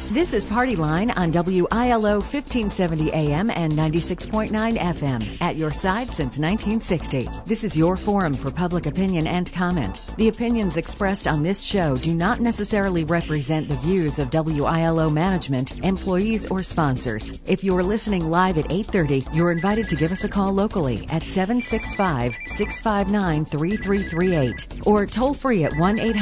This is Party Line on WILO 1570 AM and 96.9 FM. At your side since 1960. This is your forum for public opinion and comment. The opinions expressed on this show do not necessarily represent the views of WILO management, employees, or sponsors. If you're listening live at 8:30, you're invited to give us a call locally at 765-659-3338 or toll free at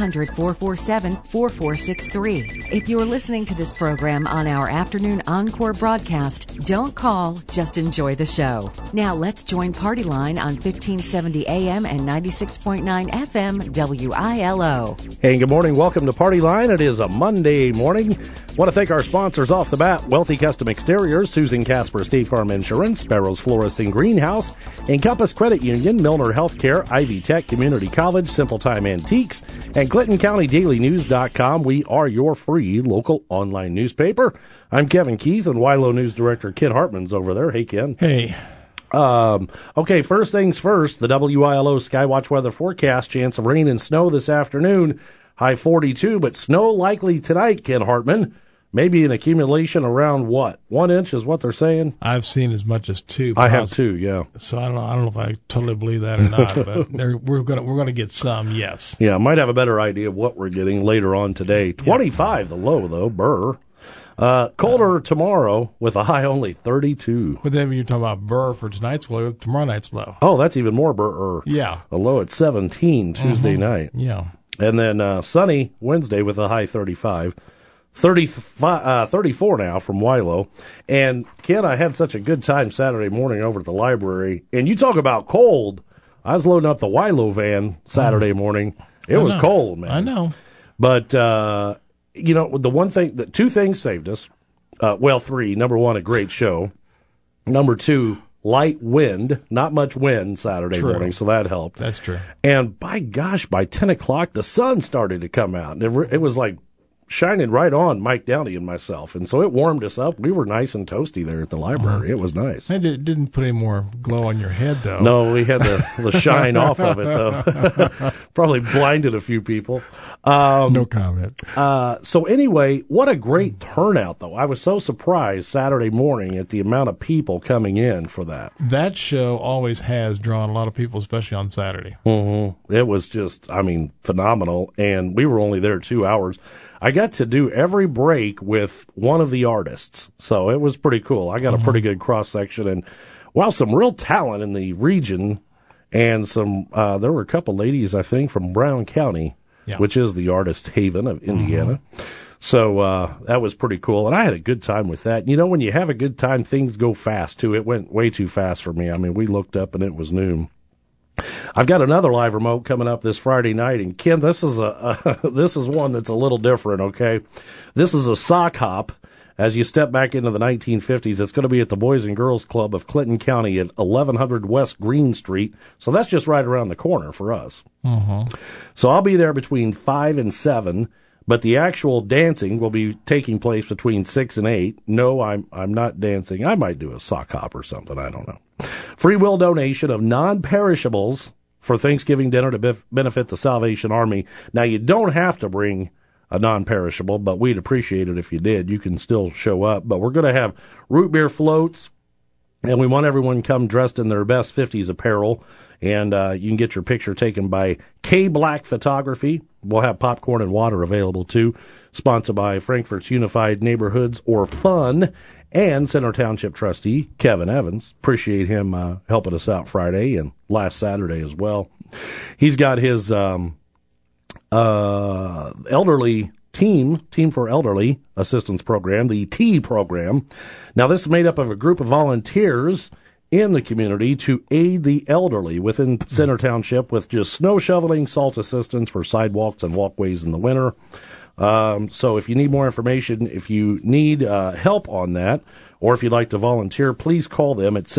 1-800-447-4463. If you're listening to this program on our afternoon encore broadcast, don't call, just enjoy the show. Now let's join Party Line on 1570 AM and 96.9 FM WILO. Hey, good morning. Welcome to Party Line. It is a Monday morning. Want to thank our sponsors off the bat: Welty Custom Exteriors, Susan Casper State Farm Insurance, Sparrows Florist and Greenhouse, Encompass Credit Union, Milner Healthcare, Ivy Tech Community College, Simple Time Antiques, and ClintonCountyDailyNews.com. We are your free local online newspaper. I'm Kevin Keith, and WILO News Director Ken Hartman's over there. Hey, Ken. Hey. Okay, first things first, the WILO Skywatch weather forecast: chance of rain and snow this afternoon, high 42, but snow likely tonight, Ken Hartman. Maybe an accumulation around what? 1 inch is what they're saying? I've seen as much as 2. I have 2, yeah. So I don't know if I totally believe that or not, but we're gonna get some, yes. Yeah, might have a better idea of what we're getting later on today. 25 the low though, Burr. Colder tomorrow with a high only 32. But then when you're talking about Burr for tonight's low, tomorrow night's low. Oh, that's even more Burr. Yeah. A low at 17 Tuesday night. Yeah. And then sunny Wednesday with a high 35. 34 now from WILO. And, Ken, I had such a good time Saturday morning over at the library. And you talk about cold. I was loading up the WILO van Saturday morning. It was cold, man. I know. But, the two things saved us. Three. Number one, a great show. Number two, light wind. Not much wind Saturday morning, so that helped. That's true. And, by gosh, by 10 o'clock, the sun started to come out. And it was like shining right on Mike Downey and myself, and so it warmed us up. We were nice and toasty there at the library. It was nice. It didn't put any more glow on your head, though. No, we had the shine off of it, though. Probably blinded a few people. No comment. So anyway, what a great turnout, though. I was so surprised Saturday morning at the amount of people coming in for that. That show always has drawn a lot of people, especially on Saturday. Mm-hmm. It was just, phenomenal, and we were only there 2 hours. I got to do every break with one of the artists, so it was pretty cool. I got a pretty good cross-section, and, some real talent in the region, and there were a couple ladies, I think, from Brown County, which is the artist haven of Indiana. So that was pretty cool, and I had a good time with that. You know, when you have a good time, things go fast, too. It went way too fast for me. We looked up, and it was noon. I've got another live remote coming up this Friday night, and Ken, this is this is one that's a little different, okay? This is a sock hop. As you step back into the 1950s, it's going to be at the Boys and Girls Club of Clinton County at 1100 West Green Street. So that's just right around the corner for us. So I'll be there between 5 and 7, but the actual dancing will be taking place between 6 and 8. No, I'm not dancing. I might do a sock hop or something. I don't know. Free will donation of non-perishables for Thanksgiving dinner to benefit the Salvation Army. Now, you don't have to bring a non-perishable, but we'd appreciate it if you did. You can still show up. But we're going to have root beer floats, and we want everyone to come dressed in their best 50s apparel. And you can get your picture taken by K Black Photography. We'll have popcorn and water available, too. Sponsored by Frankfort's Unified Neighborhoods or Fun and Center Township trustee Kevin Evans. Appreciate him helping us out Friday and last Saturday as well. He's got his elderly Team for Elderly Assistance Program, the T program. Now, this is made up of a group of volunteers in the community to aid the elderly within Center Township with just snow shoveling, salt assistance for sidewalks and walkways in the winter. So if you need more information, if you need help on that, or if you'd like to volunteer, please call them at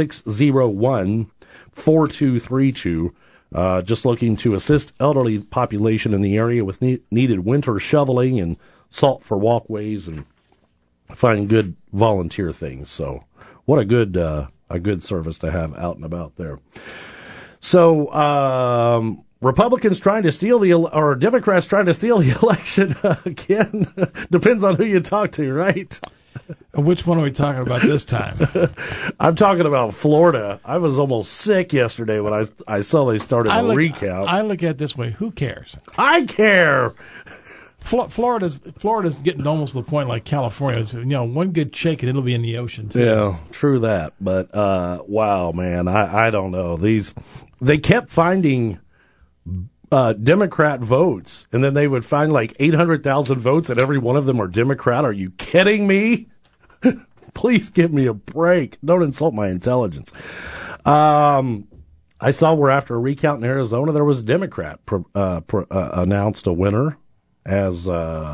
601-4232. Just looking to assist elderly population in the area with needed winter shoveling and salt for walkways and find good volunteer things. So what a good service to have out and about there. So Republicans trying to steal or Democrats trying to steal the election again. Depends on who you talk to, right? Which one are we talking about this time? I'm talking about Florida. I was almost sick yesterday when I saw they started a recount. I look at it this way. Who cares? I care. Florida's getting almost to the point like California. It's, one good shake and it'll be in the ocean, too. Yeah, true that. But, wow, man, I don't know. They kept finding Democrat votes, and then they would find like 800,000 votes, and every one of them are Democrat. Are you kidding me? Please give me a break. Don't insult my intelligence. I saw where after a recount in Arizona, there was a Democrat announced a winner, as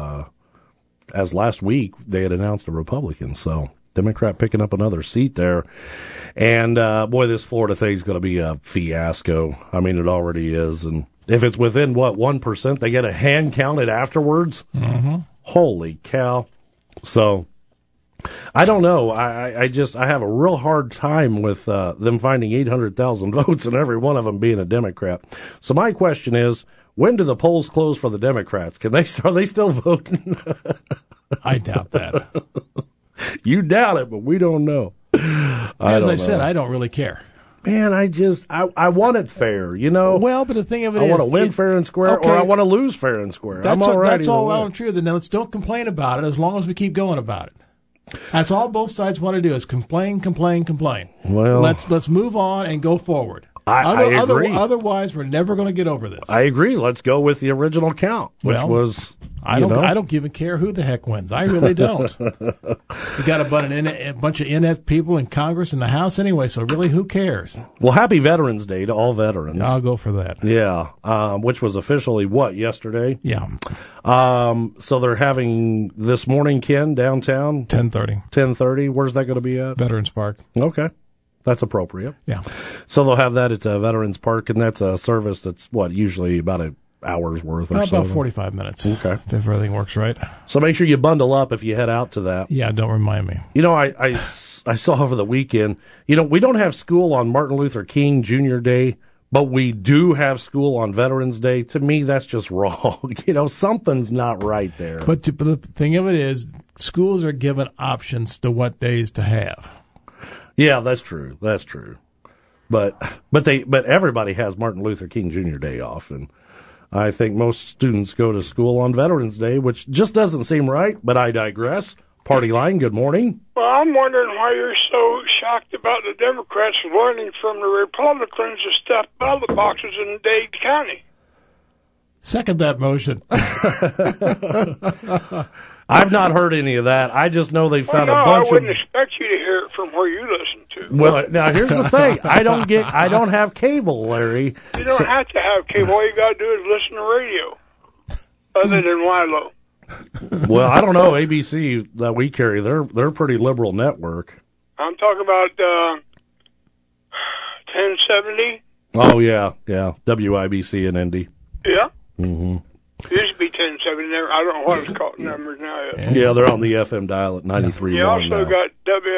last week they had announced a Republican. So Democrat picking up another seat there. And, boy, this Florida thing's going to be a fiasco. I mean, it already is. And if it's within, 1%, they get a hand counted afterwards? Mm-hmm. Holy cow. So I don't know. I have a real hard time with them finding 800,000 votes and every one of them being a Democrat. So my question is, when do the polls close for the Democrats? Are they still voting? I doubt that. You doubt it, but we don't know. As I said, I don't really care. Man, I want it fair, Well, but the thing of it I is, want to win fair and square, or I want to lose fair and square. That's all right. That's all well and true. Then let's don't complain about it as long as we keep going about it. That's all both sides want to do is complain. Well, let's move on and go forward. I agree. Otherwise, we're never going to get over this. I agree. Let's go with the original count, which was. I don't even care who the heck wins. I really don't. We got a bunch of inept people in Congress and the House anyway, so really, who cares? Well, happy Veterans Day to all veterans. I'll go for that. Yeah, which was officially yesterday? Yeah. So they're having this morning, Ken, downtown? 10:30. 10:30. Where's that going to be at? Veterans Park. Okay. That's appropriate. Yeah. So they'll have that at Veterans Park, and that's a service that's, usually about an hour's worth or so? About 45 minutes. Okay. If everything works right. So make sure you bundle up if you head out to that. Yeah, don't remind me. I saw over the weekend, we don't have school on Martin Luther King Jr. Day, but we do have school on Veterans Day. To me, that's just wrong. Something's not right there. But the thing of it is, schools are given options to what days to have. Yeah, that's true. That's true. But everybody has Martin Luther King Jr. Day off, and I think most students go to school on Veterans Day, which just doesn't seem right, but I digress. Party line, good morning. Well, I'm wondering why you're so shocked about the Democrats learning from the Republicans to stuff ballot boxes in Dade County. Second that motion. I've not heard any of that. I just know they found a bunch of... I wouldn't expect you to hear it from where you listen to. Well, now here's the thing. I don't have cable, Larry. You don't have to have cable. All you got to do is listen to radio, other than Wilo. Well, I don't know. ABC that we carry, they're a pretty liberal network. I'm talking about 1070. Oh, yeah. WIBC in Indy. Yeah. Mm-hmm. It used to be 1070. I don't know what it's called numbers now. Yeah, they're on the FM dial at 93.1 You also now. got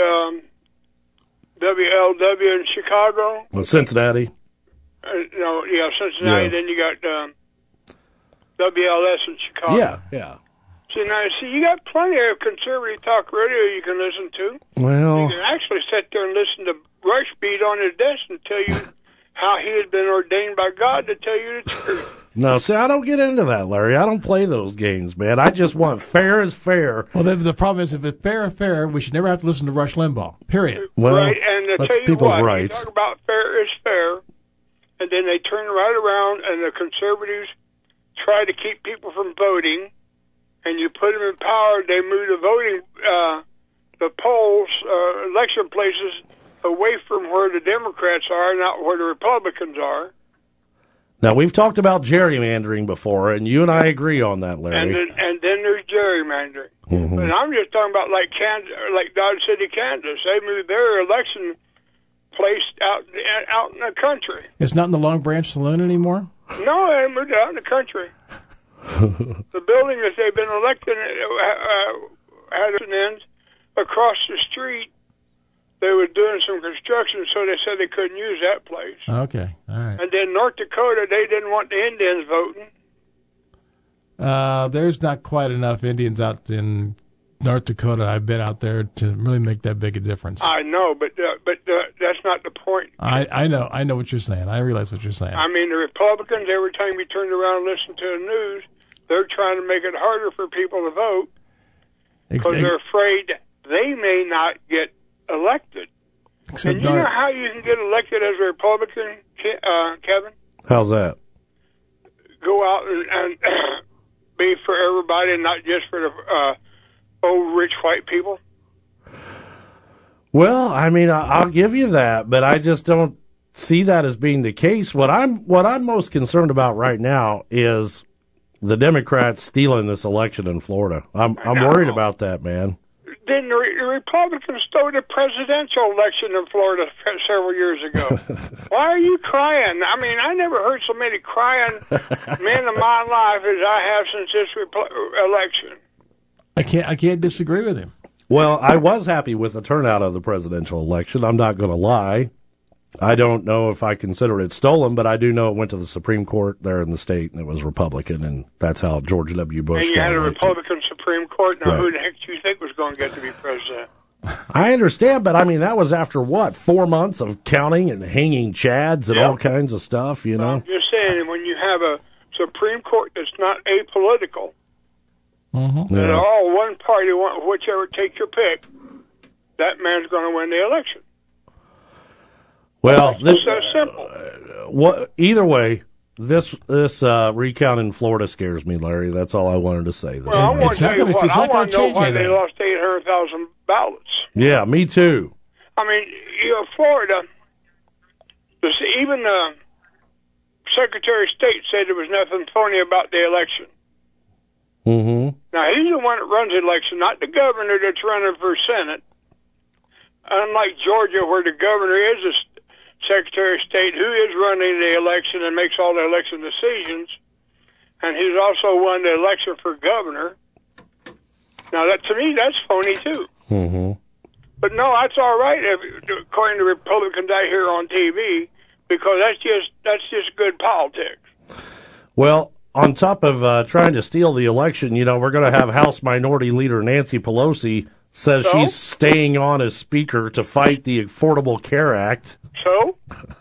WLW in Chicago. Well, Cincinnati. Cincinnati. Yeah. Then you got WLS in Chicago. Yeah. See, you got plenty of conservative talk radio you can listen to. Well, You can actually sit there and listen to Rushbeat on his desk and tell you how he has been ordained by God to tell you the truth. no, see, I don't get into that, Larry. I don't play those games, man. I just want fair is fair. Well, the problem is, if it's fair is fair, we should never have to listen to Rush Limbaugh, period. Well, right, and to that's tell you people's what, rights. you talk about fair is fair, and then they turn right around and the conservatives try to keep people from voting, and you put them in power, they move the voting, the polls, election places away from where the Democrats are, not where the Republicans are. Now, we've talked about gerrymandering before, and you and I agree on that, Larry. And then there's gerrymandering. Mm-hmm. And I'm just talking about like Kansas, like Dodge City, Kansas. They moved their election place out in the country. It's not in the Long Branch Saloon anymore? No, they moved it out in the country. The building that they've been elected had an end across the street. They were doing some construction, so they said they couldn't use that place. Okay. All right. And then North Dakota, they didn't want the Indians voting. There's not quite enough Indians out in North Dakota. I've been out there to really make that big a difference. I know, but that's not the point. I know what you're saying. I realize what you're saying. I mean, the Republicans, every time you turn around and listen to the news, they're trying to make it harder for people to vote because they're afraid they may not get elected. And you know how you can get elected as a Republican, Kevin? How's that? Go out and be for everybody and not just for the old rich white people? Well, I mean, I'll give you that, but I just don't see that as being the case. What I'm most concerned about right now is the Democrats stealing this election in Florida. I'm worried about that, man. Then the Republicans stole the presidential election in Florida several years ago. Why are you crying? I mean, I never heard so many crying men in my life as I have since this election. I can't disagree with him. Well, I was happy with the turnout of the presidential election. I'm not going to lie. I don't know if I consider it stolen, but I do know it went to the Supreme Court there in the state, and it was Republican, and that's how George W. Bush got elected. And you had a elected. Republican Supreme Court. Now, right. Who the heck do you think was going to get to be president? I understand, but I mean, that was after what, 4 months of counting and hanging chads and all kinds of stuff, you know? I'm just saying, when you have a Supreme Court that's not apolitical, that all one party, whichever, take your pick, that man's going to win the election. Well, it's so simple. Either way, this recount in Florida scares me, Larry. That's all I wanted to say. Well, I want to tell you what. I want to know why they lost 800,000 ballots. Yeah, me too. I mean, Florida, even the Secretary of State said there was nothing phony about the election. Mm-hmm. Now, he's the one that runs the election, not the governor that's running for Senate. Unlike Georgia, where the governor is the Secretary of State who is running the election and makes all the election decisions, and he's also won the election for governor. Now, to me, that's phony, too. Mm-hmm. But no, that's all right, according to Republicans I hear on TV, because that's just good politics. Well, on top of trying to steal the election, we're going to have House Minority Leader Nancy Pelosi says she's staying on as Speaker to fight the Affordable Care Act. So?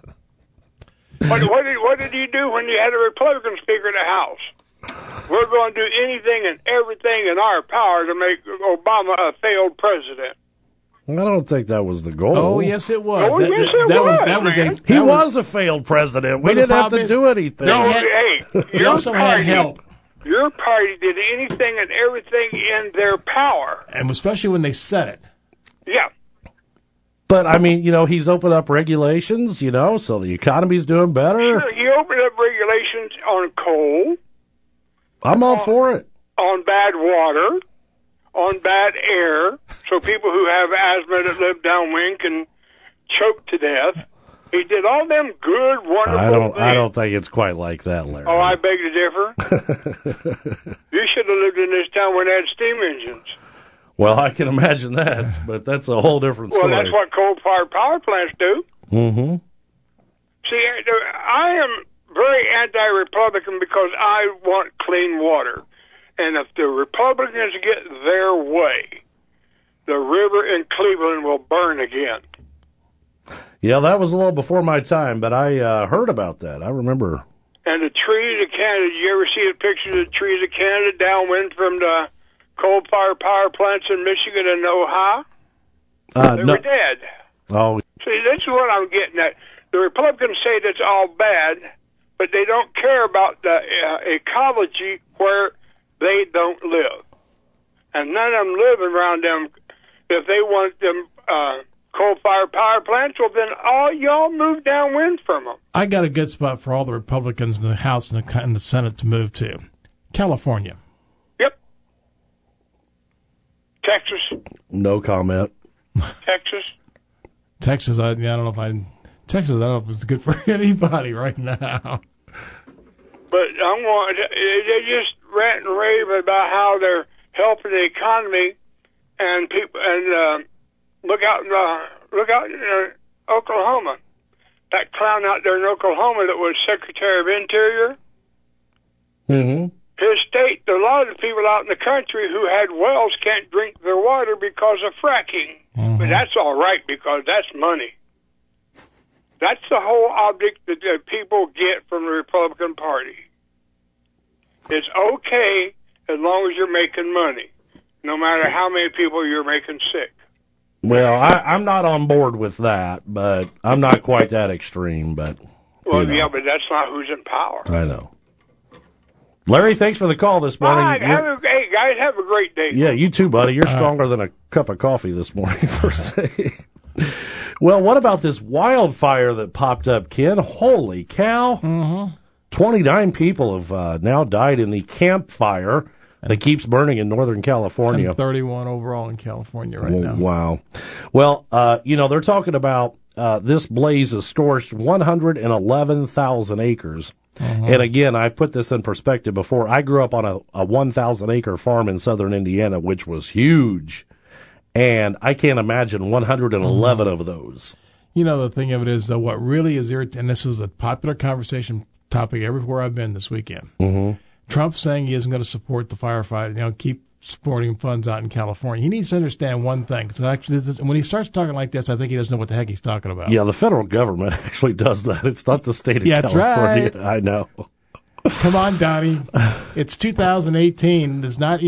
What did you do when you had a Republican Speaker in the House? We're going to do anything and everything in our power to make Obama a failed president. I don't think that was the goal. Oh, yes, it was. Oh, yes, it was. He was a failed president. We didn't have to do anything. He also had help. Your party did anything and everything in their power. And especially when they said it. Yeah. But, I mean, he's opened up regulations, so the economy's doing better. Sure, he opened up regulations on coal. I'm all for it. On bad water. On bad air. So people who have asthma that live downwind can choke to death. He did all them good, wonderful things. I don't think it's quite like that, Larry. Oh, I beg to differ. You should have lived in this town when they had steam engines. Well, I can imagine that, but that's a whole different story. Well, that's what coal-fired power plants do. Mm-hmm. See, I am very anti-Republican because I want clean water. And if the Republicans get their way, the river in Cleveland will burn again. Yeah, that was a little before my time, but I heard about that. I remember. And the trees of Canada, did you ever see the pictures of the trees of Canada downwind from the coal-fired power plants in Michigan and Ohio? They were dead. Oh. See, this is what I'm getting at. The Republicans say that's all bad, but they don't care about the ecology where they don't live. And none of them live around them. If they want them coal-fired power plants, well, then all y'all move downwind from them. I got a good spot for all the Republicans in the House and the Senate to move to. California. Yep. Texas. No comment. Texas. I don't know if it's good for anybody right now. But they just rant and rave about how they're helping the economy and people. And look out in Oklahoma. that clown out there in Oklahoma that was Secretary of Interior. Mm-hmm. His state, a lot of the people out in the country who had wells can't drink their water because of fracking. Mm-hmm. But that's all right because that's money. That's the whole object that the people get from the Republican Party. It's okay as long as you're making money, no matter how many people you're making sick. Well, I'm not on board with that, but I'm not quite that extreme. But well, yeah, but that's not who's in power. I know. Larry, thanks for the call this morning. Hey, guys, have a great day. Yeah, you too, buddy. You're stronger than a cup of coffee this morning, per se. Well, what about this wildfire that popped up, Ken? Holy cow. Mm-hmm. 29 people have now died in the campfire that keeps burning in Northern California. And 31 overall in California right now. Wow. Well, they're talking about this blaze has scorched 111,000 acres. Mm-hmm. And again, I put this in perspective before. I grew up on a 1,000-acre farm in southern Indiana, which was huge. And I can't imagine 111 of those. You know, the thing of it is, though, what really is irritating, and this was a popular conversation topic everywhere I've been this weekend. Mm-hmm. Trump saying he isn't going to support the firefighter, keep supporting funds out in California. He needs to understand one thing. So actually, when he starts talking like this, I think he doesn't know what the heck he's talking about. Yeah, the federal government actually does that. It's not the state of California. Right. I know. Come on, Donnie. It's 2018. It's not,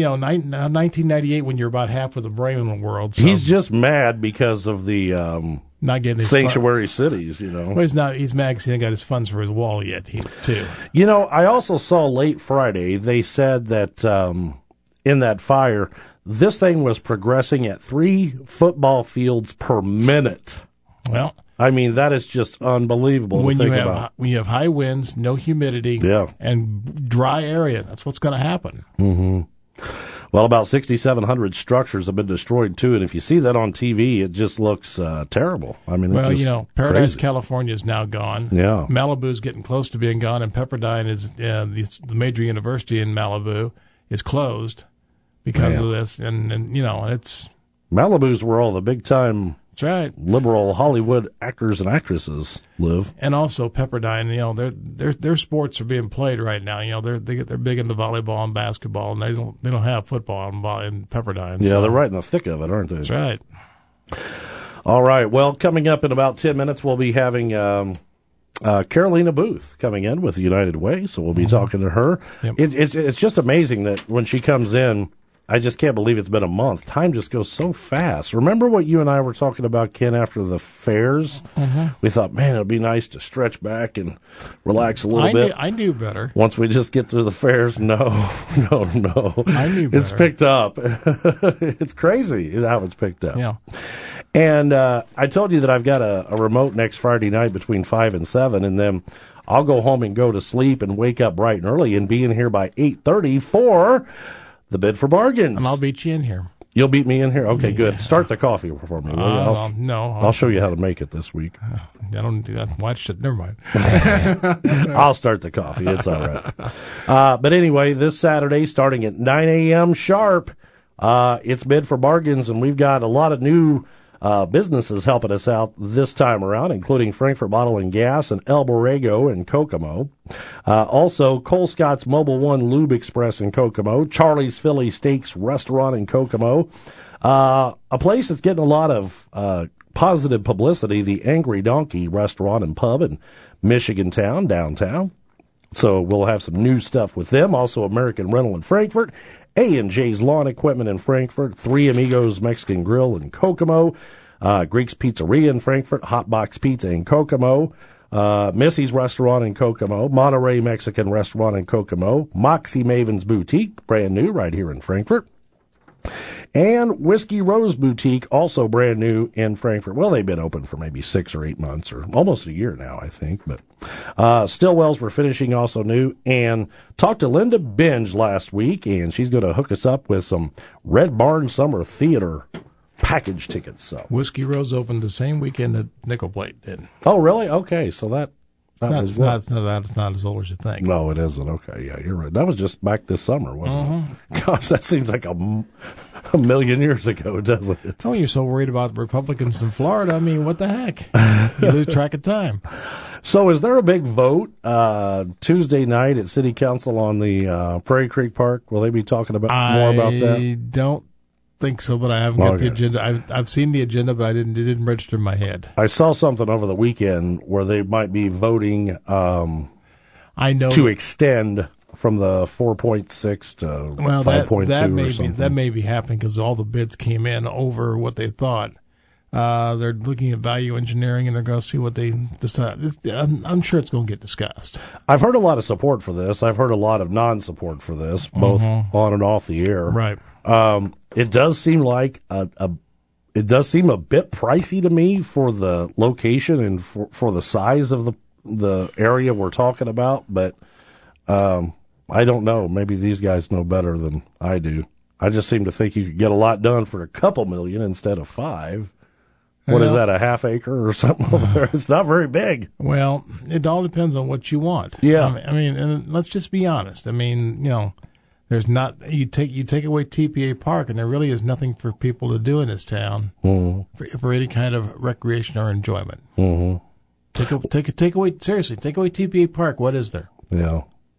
1998 when you're about half of the brain in the world. So. He's just mad because of the not getting his sanctuary cities, Well, he's not. He's mad because he hasn't got his funds for his wall yet. He's too. I also saw late Friday, they said that in that fire, this thing was progressing at 3 football fields per minute. Well, I mean, that is just unbelievable to think about. When you have high winds, no humidity, and dry area, that's what's going to happen. Mm-hmm. Well, about 6,700 structures have been destroyed, too, and if you see that on TV, it just looks terrible. I mean, well, it's just Paradise, crazy. California is now gone. Yeah. Malibu's getting close to being gone, and Pepperdine is the major university in Malibu is closed because of this, and it's Malibu's where all the big-time that's right. liberal Hollywood actors and actresses live. And also Pepperdine, their sports are being played right now. They're big into volleyball and basketball, and they don't have football in Pepperdine. Yeah, they're right in the thick of it, aren't they? That's right. All right. Well, coming up in about 10 minutes, we'll be having Carolina Booth coming in with United Way, so we'll be talking to her. Yep. It's just amazing that when she comes in, I just can't believe it's been a month. Time just goes so fast. Remember what you and I were talking about, Ken, after the fairs? Mm-hmm. We thought, man, it would be nice to stretch back and relax a little bit. I knew better. Once we just get through the fairs, no. I knew better. It's picked up. It's crazy how it's picked up. Yeah. And I told you that I've got a remote next Friday night between 5 and 7, and then I'll go home and go to sleep and wake up bright and early and be in here by 8:30 for the Bid for Bargains. And I'll beat you in here. You'll beat me in here? Okay, good. Start the coffee for me. I'll show you how to make it this week. I don't do that. Watch it. Never mind. I'll start the coffee. It's all right. But anyway, this Saturday, starting at 9 a.m. sharp, it's Bid for Bargains, and we've got a lot of new businesses helping us out this time around, including Frankfurt Bottle and Gas and El Borrego in Kokomo. Also, Cole Scott's Mobile One Lube Express in Kokomo, Charlie's Philly Steaks Restaurant in Kokomo, a place that's getting a lot of positive publicity, the Angry Donkey Restaurant and Pub in Michigan Town, downtown. So we'll have some new stuff with them. Also, American Rental in Frankfurt, A&J's Lawn Equipment in Frankfurt, Three Amigos Mexican Grill in Kokomo, Greek's Pizzeria in Frankfurt, Hot Box Pizza in Kokomo, Missy's Restaurant in Kokomo, Monterey Mexican Restaurant in Kokomo, Moxie Maven's Boutique, brand new right here in Frankfurt, and Whiskey Rose Boutique, also brand new in Frankfurt. Well, they've been open for maybe 6 or 8 months, or almost a year now, I think. But Stillwell's we're finishing also new. And talked to Linda Binge last week, and she's going to hook us up with some Red Barn Summer Theater package tickets. So Whiskey Rose opened the same weekend that Nickel Plate did. Oh, really? Okay, so that It's not as old as you think. No, it isn't. Okay, yeah, you're right. That was just back this summer, wasn't it? Gosh, that seems like a million years ago, doesn't it? Oh, you're so worried about the Republicans in Florida. I mean, what the heck? You lose track of time. So is there a big vote Tuesday night at City Council on the Prairie Creek Park? Will they be talking about more about that? I don't think so, but I haven't got the agenda. I've seen the agenda, but it didn't register in my head. I saw something over the weekend where they might be voting to extend from the 4.6 to 5.2 or something. That may be happening because all the bids came in over what they thought. They're looking at value engineering, and they're going to see what they decide. I'm sure it's going to get discussed. I've heard a lot of support for this. I've heard a lot of non-support for this, both on and off the air. Right. It does seem like it does seem a bit pricey to me for the location and for the size of the area we're talking about. But I don't know. Maybe these guys know better than I do. I just seem to think you could get a lot done for a couple million instead of $5 million. What is that, a half acre or something over there? It's not very big. Well, it all depends on what you want. Yeah. I mean, and let's just be honest. I mean, there's not, you take away TPA Park, and there really is nothing for people to do in this town for any kind of recreation or enjoyment. Take away TPA Park. What is there? Yeah.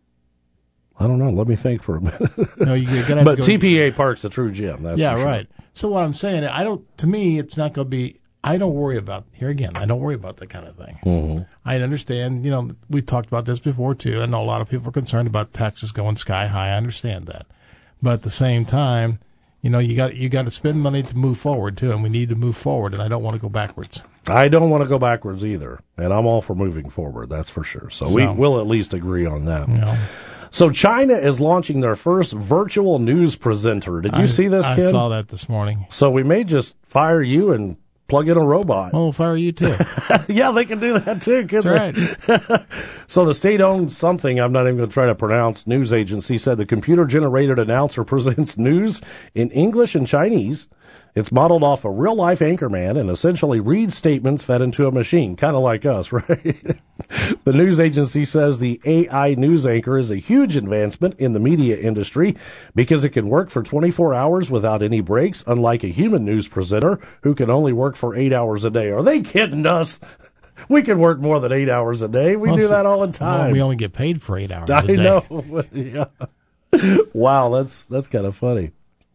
I don't know. Let me think for a minute. No, you gotta but TPA Park's a true gym. That's for sure. Right. So what I'm saying, to me, it's not going to be. I don't worry about that kind of thing. I understand, we've talked about this before too. I know a lot of people are concerned about taxes going sky high. I understand that. But at the same time, you got to spend money to move forward too, and we need to move forward, and I don't want to go backwards. I don't want to go backwards either, and I'm all for moving forward, that's for sure. So we will at least agree on that. So China is launching their first virtual news presenter. Did you see this, Ken? I saw that this morning. So we may just fire you and plug in a robot. Well, we'll fire you too. Yeah, they can do that too. That's right. So the state-owned something, I'm not even going to try to pronounce, news agency said the computer-generated announcer presents news in English and Chinese. It's modeled off a real-life anchorman and essentially reads statements fed into a machine, kind of like us, right? The news agency says the AI news anchor is a huge advancement in the media industry because it can work for 24 hours without any breaks, unlike a human news presenter who can only work for 8 hours a day. Are they kidding us? We can work more than 8 hours a day. We do that all the time. Well, we only get paid for 8 hours a day. I know. Yeah. Wow, that's kind of funny.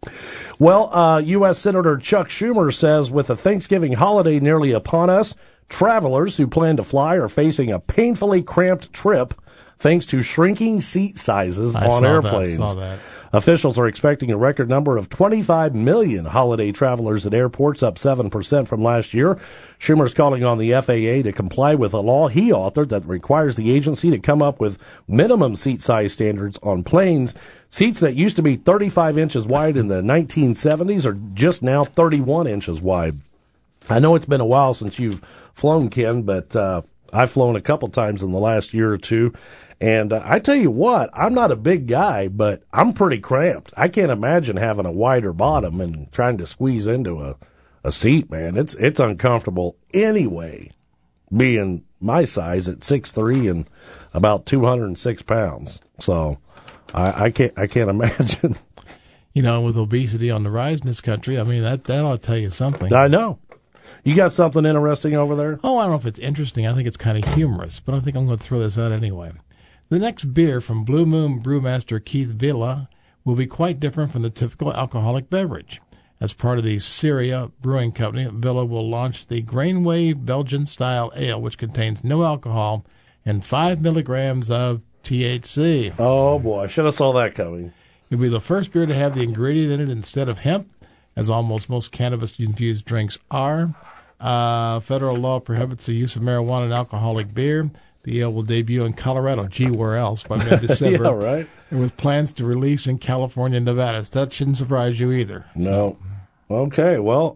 Well, U.S. Senator Chuck Schumer says with the Thanksgiving holiday nearly upon us, travelers who plan to fly are facing a painfully cramped trip thanks to shrinking seat sizes on airplanes. I saw that. Officials are expecting a record number of 25 million holiday travelers at airports, up 7% from last year. Schumer's calling on the FAA to comply with a law he authored that requires the agency to come up with minimum seat size standards on planes. Seats that used to be 35 inches wide in the 1970s are just now 31 inches wide. I know it's been a while since you've flown, Ken, but I've flown a couple times in the last year or two. And I tell you what, I'm not a big guy, but I'm pretty cramped. I can't imagine having a wider bottom and trying to squeeze into a seat, man. It's uncomfortable anyway, being my size at 6'3" and about 206 pounds. So I can't imagine. With obesity on the rise in this country, I mean, that ought to tell you something. I know. You got something interesting over there? Oh, I don't know if it's interesting. I think it's kind of humorous, but I think I'm going to throw this out anyway. The next beer from Blue Moon brewmaster Keith Villa will be quite different from the typical alcoholic beverage. As part of the Syria Brewing Company, Villa will launch the Grainwave Belgian-style ale, which contains no alcohol and 5 milligrams of THC. Oh, boy. I should have saw that coming. It'll be the first beer to have the ingredient in it instead of hemp, as almost most cannabis-infused drinks are. Federal law prohibits the use of marijuana in alcoholic beer. The ale will debut in Colorado, where else, by mid-December. Yeah, right. And with plans to release in California and Nevada. So that shouldn't surprise you either. No. So. Okay, well,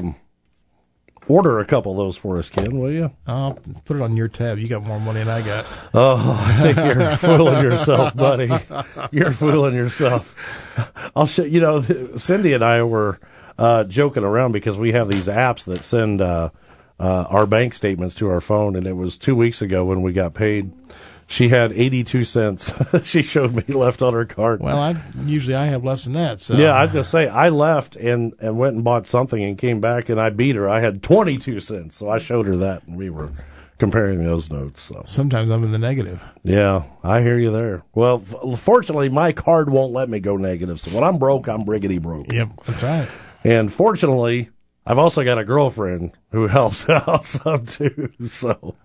order a couple of those for us, Ken, will you? I'll put it on your tab. You got more money than I got. Oh, I think you're fooling yourself, buddy. You're fooling yourself. I'll show Cindy and I were joking around because we have these apps that send our bank statements to our phone, and it was 2 weeks ago when we got paid. She had 82 cents. She showed me left on her card. Well, I have less than that. So. Yeah, I was going to say, I left and went and bought something and came back, and I beat her. I had 22 cents, so I showed her that, and we were comparing those notes. So sometimes I'm in the negative. Yeah, I hear you there. Well, fortunately, my card won't let me go negative, so when I'm broke, I'm briggity broke. Yep, that's right. And fortunately, I've also got a girlfriend who helps out some, too, so...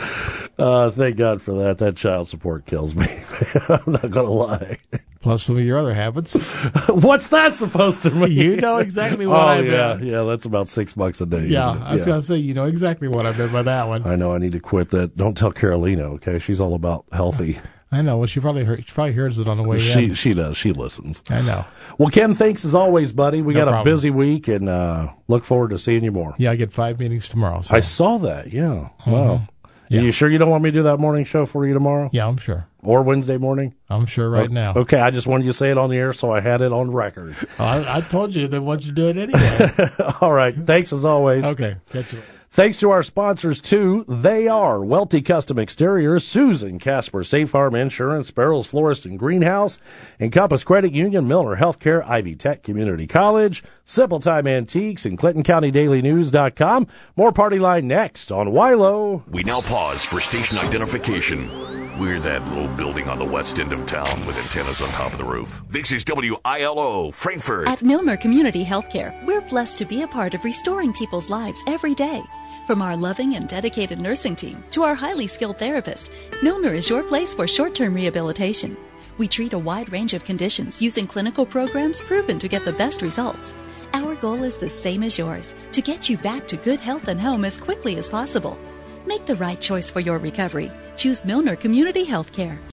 thank God for that. That child support kills me. I'm not going to lie. Plus some of your other habits. What's that supposed to mean? You know exactly what I meant. Yeah, that's about $6 a day. Yeah, I was going to say, you know exactly what I meant by that one. I know, I need to quit that. Don't tell Carolina, okay? She's all about healthy. I know. Well, she probably hears it on the way in. She does. She listens. I know. Well, Ken, thanks as always, buddy. We got problem. a busy week, and look forward to seeing you more. Yeah, I get 5 meetings tomorrow. So. I saw that, yeah. Wow. Yeah. Are you sure you don't want me to do that morning show for you tomorrow? Yeah, I'm sure. Or Wednesday morning? I'm sure right now. Okay, I just wanted you to say it on the air, so I had it on record. I told you that what you do it anyway. All right. Thanks as always. Okay. Catch you later. Thanks to our sponsors, too. They are Welty Custom Exteriors, Susan Casper State Farm Insurance, Barrels Florist and Greenhouse, Encompass Credit Union, Milner Healthcare, Ivy Tech Community College, Simple Time Antiques, and ClintonCountyDailyNews.com. More Party Line next on WILO. We now pause for station identification. We're that little building on the west end of town with antennas on top of the roof. This is WILO, Frankfurt. At Milner Community Healthcare, we're blessed to be a part of restoring people's lives every day. From our loving and dedicated nursing team to our highly skilled therapist, Milner is your place for short-term rehabilitation. We treat a wide range of conditions using clinical programs proven to get the best results. Our goal is the same as yours, to get you back to good health and home as quickly as possible. Make the right choice for your recovery. Choose Milner Community Healthcare.